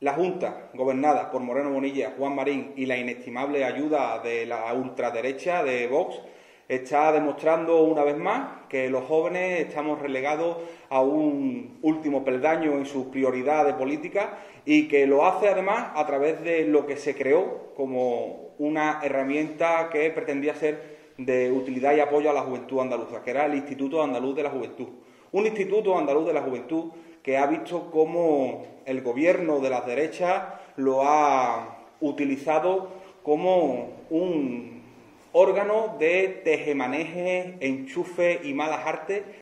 la Junta, gobernada por Moreno Bonilla, Juan Marín y la inestimable ayuda de la ultraderecha de Vox, está demostrando una vez más que los jóvenes estamos relegados a un último peldaño en sus prioridades políticas y que lo hace además a través de lo que se creó como una herramienta que pretendía ser de utilidad y apoyo a la juventud andaluza, que era el Instituto Andaluz de la Juventud. Un Instituto Andaluz de la Juventud que ha visto cómo el gobierno de las derechas lo ha utilizado como un órgano de tejemaneje, enchufe y malas artes